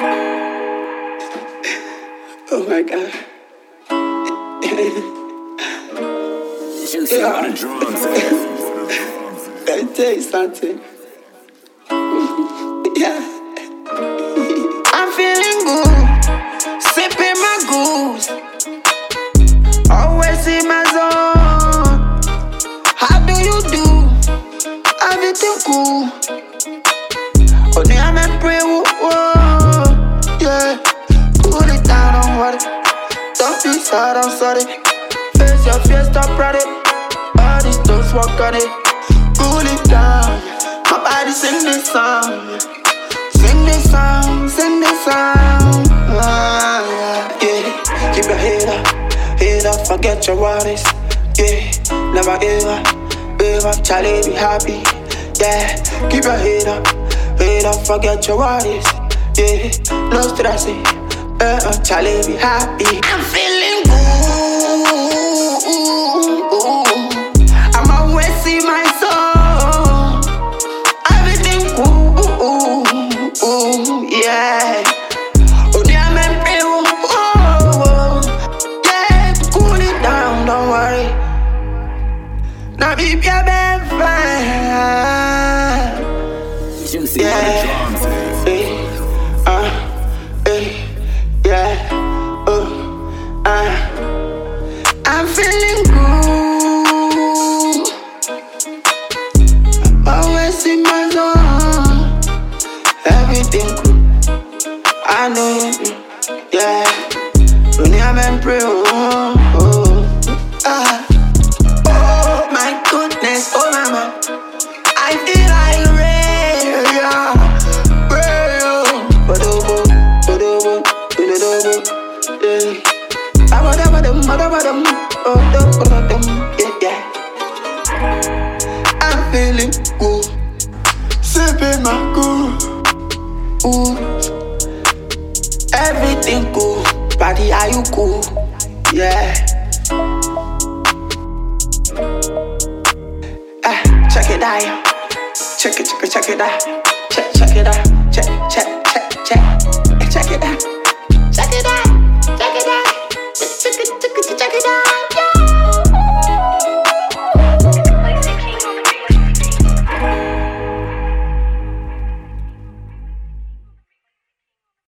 Oh my God. Juicy on the drums. Let me tell you something. Yeah. I'm feeling good, sipping my goose. Always in my zone. How do you do? Everything cool. Only I'm in pray, yeah. Cool it down, don't worry. Don't be sad, I'm sorry. Face your fear, stop running. All these dogs walk on it. Cool it down. My body sing this song. Sing this song, sing this song. Yeah. Keep your head up, forget your worries. Yeah, never give up, Charlie, be happy. Yeah, keep your head up, forget your worries. Yeah, no stressing. Charlie, be happy. I'm feeling good. I'm always in my soul. Everything cool. Yeah. Only I'm in pain. Yeah, cool it down, don't worry. Now be fine. Juicy on the drums. I'm feeling good. Always in my zone. Everything cool. I know you. Yeah. Only I'm in prayer. Oh my goodness. Oh mama. I feel like rain. Yeah. I'm feeling good, sipping my good. Ooh. Everything cool, body, are you cool? Yeah. Check it out, check it out, check it out, check it out.